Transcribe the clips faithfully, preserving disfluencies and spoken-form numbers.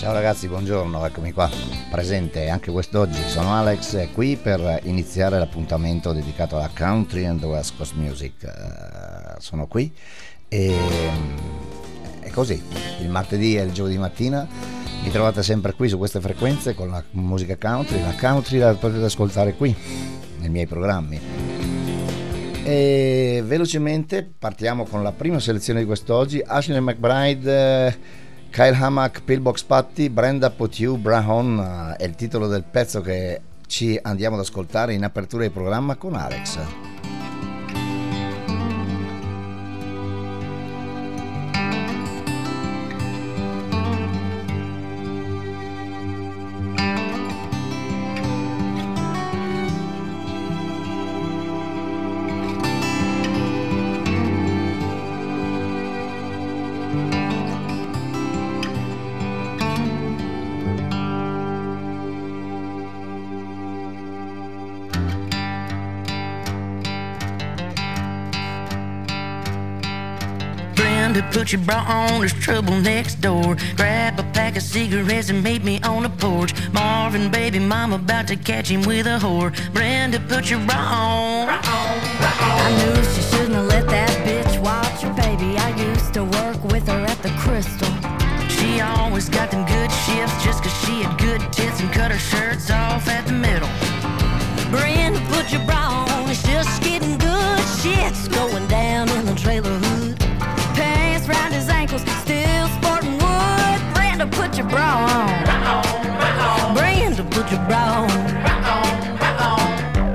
Ciao ragazzi, buongiorno, eccomi qua, presente anche quest'oggi. Sono Alex e qui per iniziare l'appuntamento dedicato alla country and west coast music. Uh, sono qui e è così, il martedì e il giovedì mattina mi trovate sempre qui su queste frequenze con la musica country. La country la potete ascoltare qui nei miei programmi. E velocemente partiamo con la prima selezione di quest'oggi. Ashley McBryde, Kyle Hammack, Pillbox Patty, Brenda Put You Brown è il titolo del pezzo che ci andiamo ad ascoltare in apertura di programma con Alex. Put your bra on, there's trouble next door. Grab a pack of cigarettes and meet me on the porch. Marvin, baby, mama about to catch him with a whore. Brenda, put your bra on. Bra on, bra on. I knew she shouldn't have let that bitch watch her baby. I used to work with her at the Crystal. She always got them good shifts just cause she had good tits and cut her shirts off at the middle. Brenda, put your bra on, it's just getting good. Shit's going down in the trailer hood. Pants round his ankles, still sporting wood. Brenda, put your bra on. Bra on, bra on. Brenda, put your bra on. Bra on, bra on.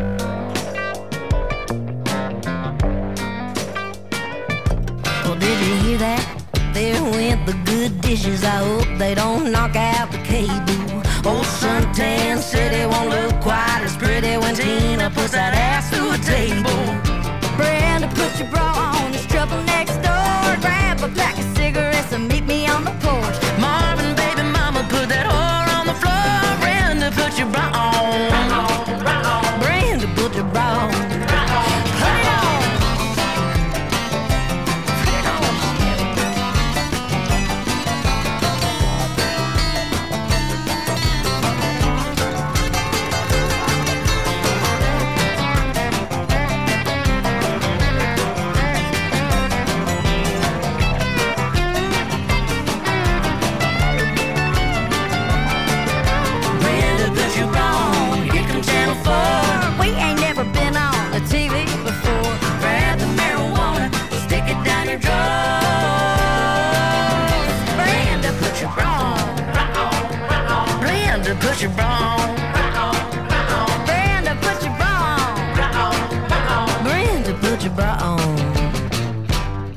Well, did you hear that? There went the good dishes. I hope they don't knock out the cable. Old suntan said it won't look quite as pretty when Tina puts that ass through a table. Brenda, put your bra on, there's trouble next door. Grab a pack of cigarettes and meet me on the porch. Marvin, baby, mama, put that whore on the floor. Brenda, put your bra on. Bra on, bra on. Brenda, put your bra on. Bra on. Put it on. Put your bra on. Brenda, put your bra on. Brenda, put your bra on.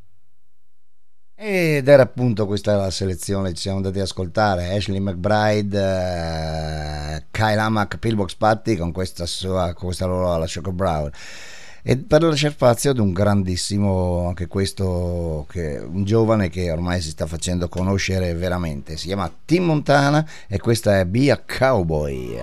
Ed era appunto questa la selezione che ci siamo andati ad ascoltare. Ashley McBryde, uh, Kyle Hammack, Pillbox Patty con questa sua, con questa loro alla Choco Brown. E per lasciare spazio ad un grandissimo, anche questo, che, un giovane che ormai si sta facendo conoscere veramente, si chiama Tim Montana e questa è Be a Cowboy.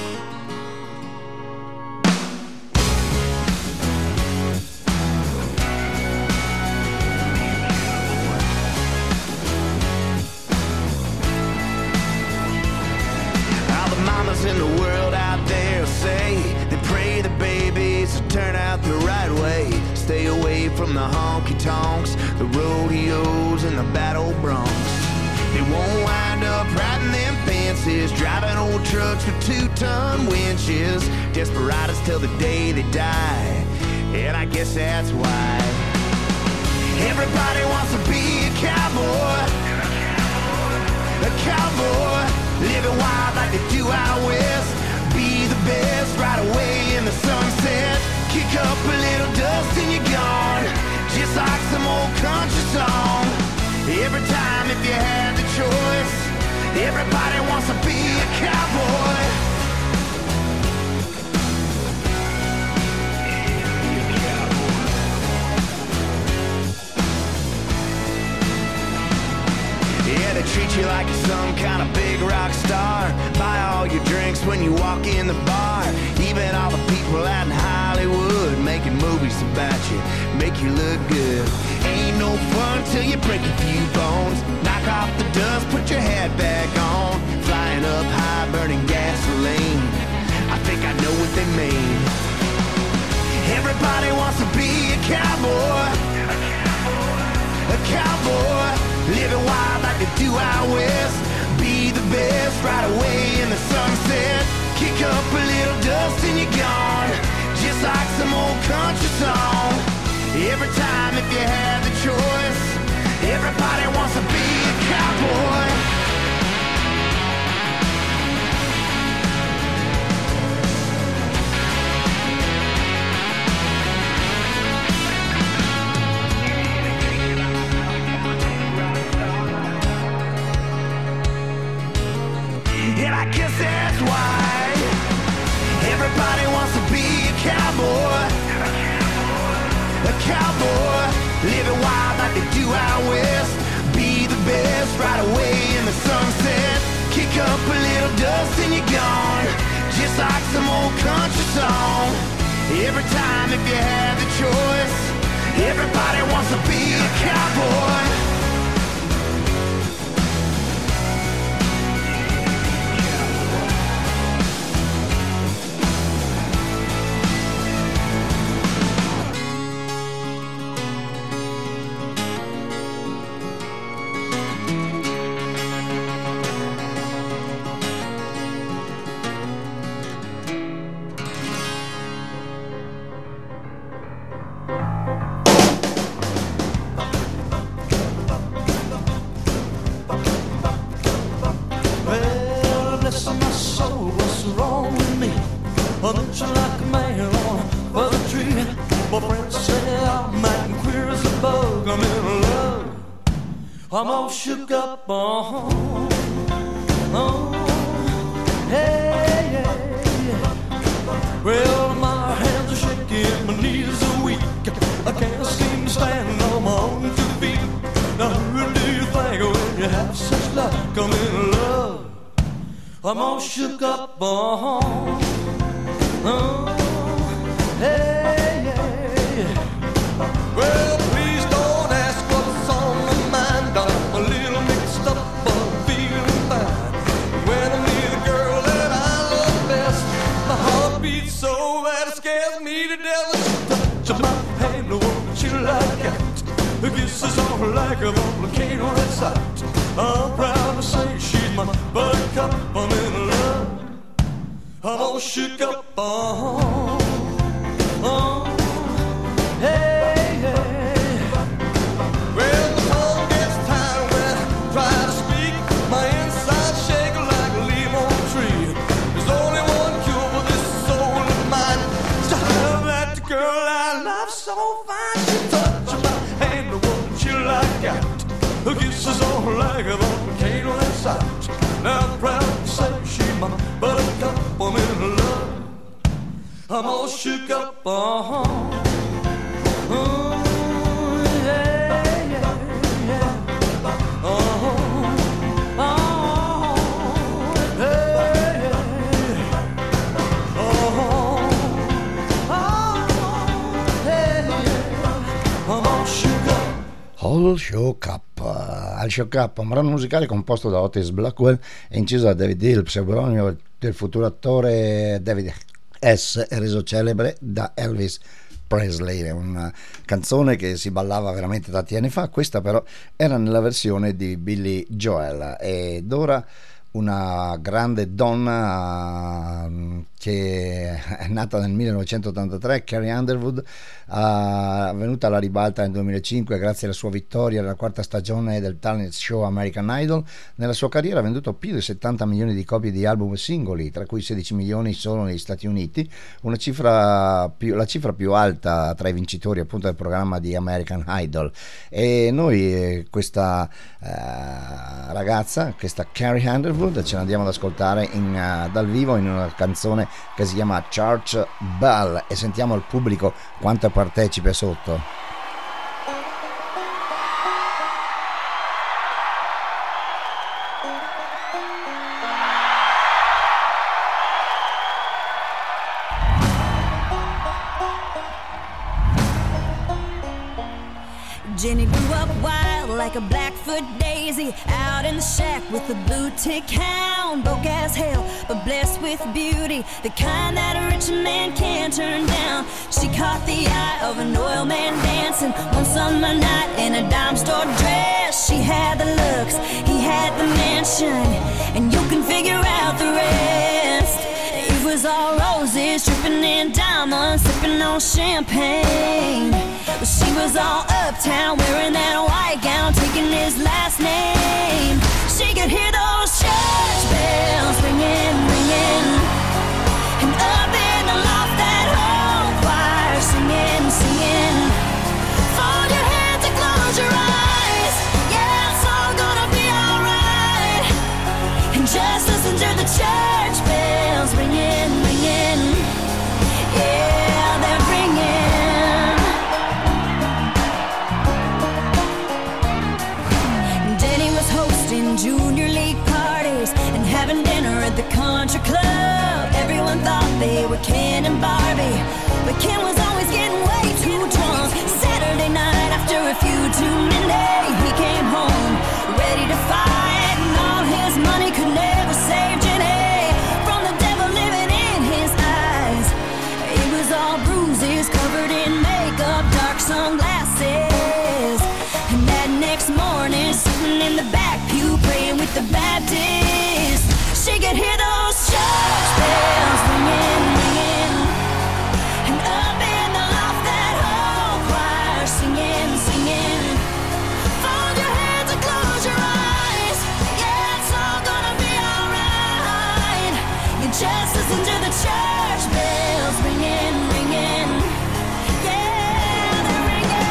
All the mamas in the world out there say they pray the babies turn out the right way. Stay away from the honky tonks, the rodeos, and the battle broncs. They won't wind up riding them fences, driving old trucks with two-ton winches. Desperados till the day they die, and I guess that's why everybody wants to be a cowboy. A cowboy, living wild like they do out west. Be the best right away in the sunset. Kick up a little dust and you're gone, just like some old country song. Every time if you had the choice, everybody wants to be a cowboy. Yeah, they treat you like you're some kind of big rock star. Buy all your drinks when you walk in the bar. Even all the people out in Hollywood making movies about you, make you look good. Ain't no fun till you break a few bones, knock off the dust, put your hat back on. Flying up high, burning gasoline. I think I know what they mean. Everybody wants to be a cowboy. A cowboy, living wild like they do out west. Be the best right away in the sunset. Kick up a little dust and you're gone. Just like some old country song. Every time if you had the choice, everybody wants to be a cowboy. And I guess that's why everybody wants to be a cowboy. A cowboy, living wild like they do out west. Be the best right away in the sunset. Kick up a little dust and you're gone. Just like some old country song. Every time if you have the choice, everybody wants to be a cowboy. I'm all shook up, uh-huh. Oh, hey, yeah, yeah. Well, my hands are shaking, my knees are weak. I can't seem to stand on my own two feet. Now who do you think when you have such luck? I'm in love. I'm all shook up, uh-huh. Oh, hey, yeah, yeah. Well, please don't ask what's on my mind. I'm a little mixed up, but I'm feeling fine. When I meet the girl that I love best, my heart beats so that it scares me to death. Touch my hand, the one that you like out. The kisses on her like a volcano at sight. I'm proud to say she's my buttercup. I'm in love. I'm all shook up, uh-huh. Oh, hey, hey. Well, the tongue gets tired when I try to speak. My inside shake like a leaf on a tree. There's only one cure for this soul of mine. It's to have that girl I love so fine. She touches my hand, the one that you like out. Her kisses on her like a volcano in sight. Now I'm proud to say she's my buttercup. I'm in love. I'm all shook up, uh-huh. Ooh, yeah, yeah, yeah. Uh-huh. Oh, hey, yeah. Uh-huh. Oh, hey, yeah. I'm all shook up. All Shook Up. Al Shook Up, un brano musicale composto da Otis Blackwell e inciso da David Hill, pseudonimo del futuro attore David S, e reso celebre da Elvis Presley. È una canzone che si ballava veramente tanti anni fa. Questa però era nella versione di Billy Joel. Ed ora una grande donna che è nata nel millenovecentottantatré, Carrie Underwood, uh, venuta alla ribalta nel duemilacinque grazie alla sua vittoria nella quarta stagione del talent show American Idol. Nella sua carriera ha venduto più di settanta milioni di copie di album e singoli, tra cui sedici milioni solo negli Stati Uniti, una cifra più, la cifra più alta tra i vincitori appunto del programma di American Idol. E noi eh, questa eh, ragazza, questa Carrie Underwood, ce l'andiamo ad ascoltare in, uh, dal vivo in una canzone che si chiama Church Bell, e sentiamo il pubblico quanto partecipe sotto. Jenny grew up wild wild like a Blackfoot daisy, out in the shack with the blue tick hound, broke as hell but blessed with beauty, the kind that a rich man can't turn down. She caught the eye of an oil man dancing one summer night in a dime store dress. She had the looks, he had the mansion, and you can figure out the rest. It was all roses, dripping in diamonds, sipping on champagne. Well, she was all uptown, wearing that white gown, taking his last name. She could hear those church bells ringing, ringing, and up in the loft that whole choir singing, singing. Fold your hands and close your eyes, yeah, it's all gonna be alright. And just listen to the church bells ringing, ringing, yeah, they're ringing. Danny was hosting junior league parties and having dinner at the country club. Everyone thought they were Ken and Barbie, but Ken was always getting way too drunk. Saturday night after a few too many, he came home ready to fight, and all his money could never save Jenny from the devil living in his eyes. It was all bruises, covered in makeup, dark sunglasses. And that next morning, sitting in the back pew, praying with the Baptists, she could hear those church bells ringing, ringing, and up in the loft that whole choir singing, singing. Fold your hands and close your eyes, yeah, it's all gonna be alright. You just listen to the church bells ringing, ringing, yeah, they're ringing.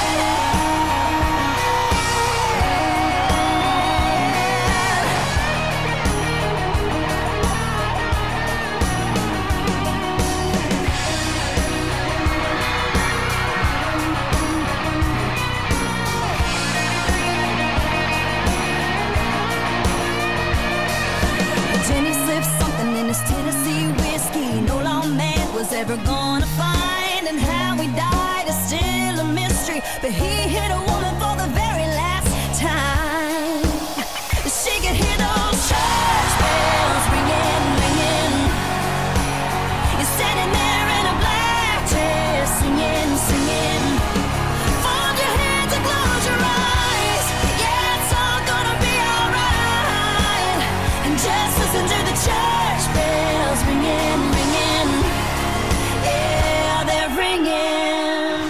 Jenny slipped something in his Tennessee whiskey no lawman was ever gonna find, and how he died is still a mystery, but he hit a woman for the very last time. She could hear those church bells ringing, ringing. You're standing there in a black dress, singing, singing. Fold your hands and close your eyes, yeah, it's all gonna be alright. And just listen to the church bells ringing, ringing, yeah, they're ringing.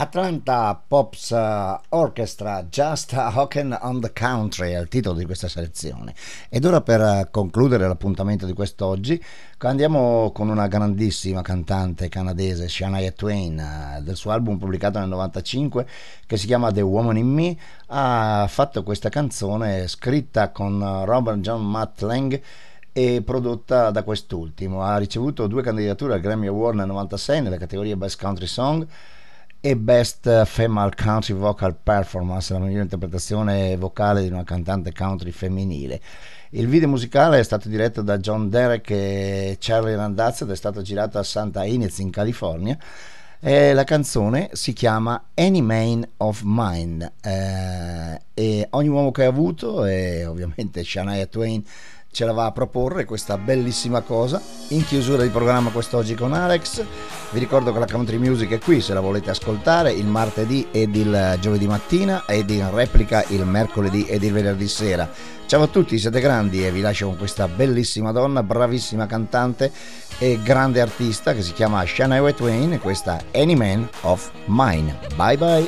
Atlanta Pops Orchestra, Just a Hawkin' on the Country è il titolo di questa selezione. Ed ora, per concludere l'appuntamento di quest'oggi, andiamo con una grandissima cantante canadese, Shania Twain, del suo album pubblicato nel novantacinque che si chiama The Woman in Me. Ha fatto questa canzone scritta con Robert John Matt Lang e prodotta da quest'ultimo. Ha ricevuto due candidature al Grammy Award nel novantasei nelle categorie Best Country Song e Best Female Country Vocal Performance, la migliore interpretazione vocale di una cantante country femminile. Il video musicale è stato diretto da John Derek e Charlie Randazzo ed è stato girato a Santa Ynez in California. E la canzone si chiama Any Man of Mine, eh, e ogni uomo che ha avuto, e ovviamente Shania Twain ce la va a proporre questa bellissima cosa. In chiusura di programma quest'oggi con Alex, vi ricordo che la country music è qui se la volete ascoltare il martedì ed il giovedì mattina ed in replica il mercoledì ed il venerdì sera. Ciao a tutti, siete grandi, e vi lascio con questa bellissima donna, bravissima cantante e grande artista che si chiama Shania Twain, e questa Any Man of Mine. Bye bye.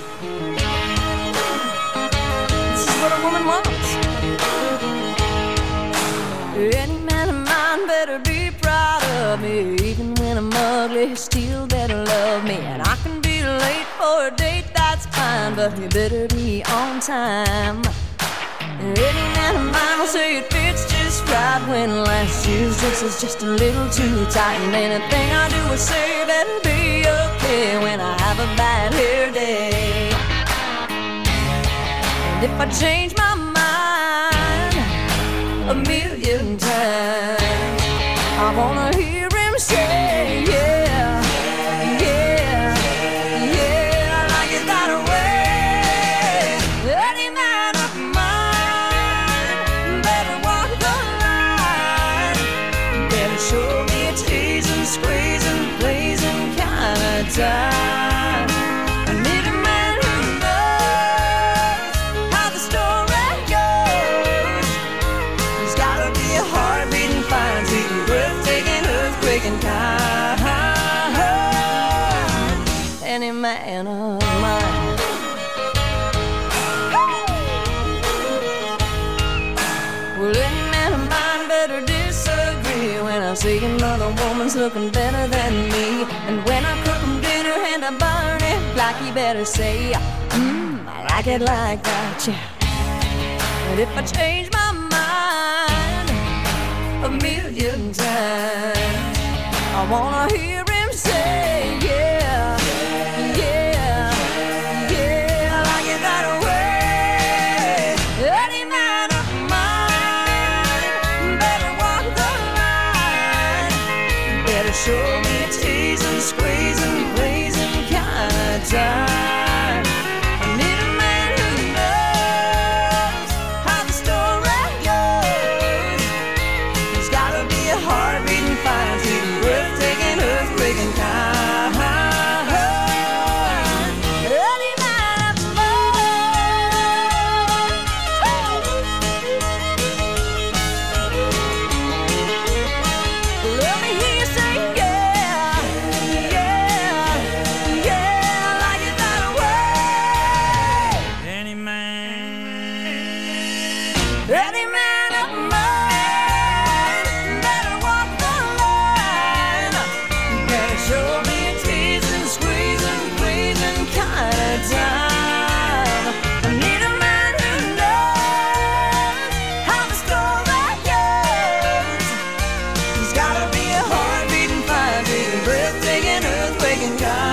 Any man of mine better be proud of me. Even when I'm ugly, he still better love me. And I can be late for a date, that's fine, but you better be on time. Any man of mine will say it fits just right when last year's dress is just a little too tight. And anything I do or say better be okay when I have a bad hair day. And if I change my mind a million times, I wanna hear him say, yeah, yeah, yeah, like it that way. Any man of mine better walk the line, better show me a teasing, squeezing, blazing kind of time. I need a man who knows how the story goes. There's gotta be a heart beating fine, sweet, breathtaking, earthquaking kind. Any man of mine. Well, any man of mine better disagree when I see another woman's looking better than me. And when I cook him dinner and I burn it, like he better say, mmm, I like it like that, yeah. And if I change my mind a million times, I wanna hear him say, yeah, yeah, yeah, I like it that way. Any man of mine better walk the line, better show me a teasing, squeezing, blazing kind of time. I need a man who knows how the story goes. There's gotta be a heart beating fine, sweet, breathtaking, earthquaking kind. Any man of mine. Let me hear you say, yeah, yeah, yeah, I like it that way. Any man, Any man of mine better walk the line, better show me a teasing, squeezing, pleasing kind of time. I need a man who knows how the story goes. There's gotta be a heart beating fine, beating, breathtaking, earthquaking kind.